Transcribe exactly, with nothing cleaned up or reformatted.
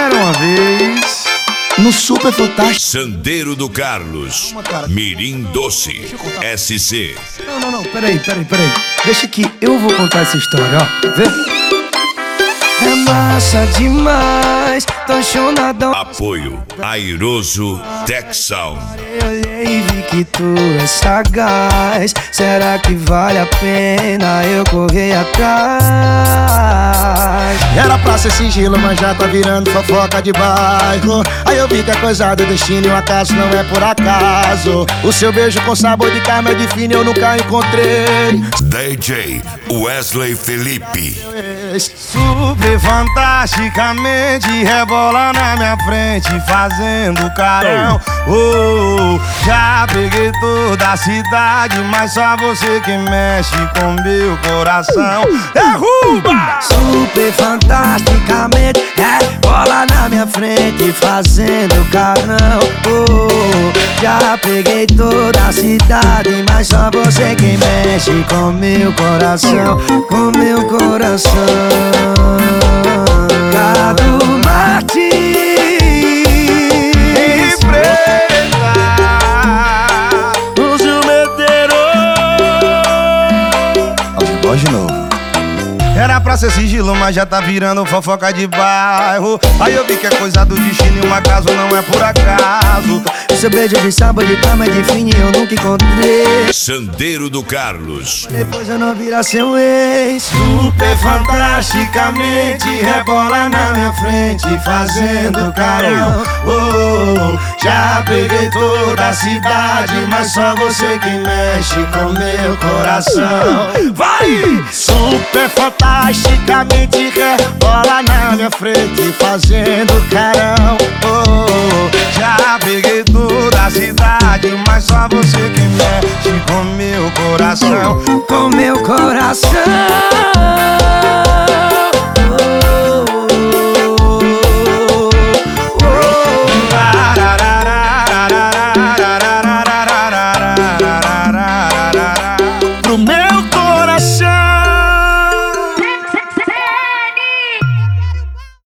Era uma vez no Super Fantástico. Sandeiro do Carlos, Mirim Doce, S C. Não, não, não, peraí, peraí, peraí. Deixa que eu vou contar essa história, ó. Vê? É massa demais, tô chonadão. Apoio Airoso Tech Sound. Eu olhei e vi que tu é sagaz. Será que vale a pena eu correr atrás? Era pra ser sigilo, mas já tá virando fofoca de bairro. Aí eu vi que é coisa do destino e o acaso não é por acaso. O seu beijo com sabor de carne é de fino, eu nunca encontrei. D J Wesley Felipe. Super fantasticamente rebola na minha frente, fazendo carão. Oh, já peguei toda a cidade, mas só você que mexe com meu coração. Derruba! Super fantasticamente rebola na minha frente, fazendo carão. Oh, já peguei toda a cidade, mas só você que mexe com meu coração, com meu coração. Cado Martins e Preta, o Jumeteiro. Voz de novo. Era pra ser sigilo, mas já tá virando fofoca de bairro. Aí eu vi que é coisa do destino e um acaso não é por acaso. Seu beijo de sábado de cama é de fino e eu nunca encontrei. Sandeiro do Carlos. Depois eu não virar seu ex. Super fantasticamente rebola na minha frente, fazendo carão. Oh, já peguei toda a cidade, mas só você que mexe com meu coração. Vai! Super fantasticamente rebola na minha frente, fazendo carão. Oh, já peguei toda a cidade, mas só você que mexe com meu coração, com meu coração.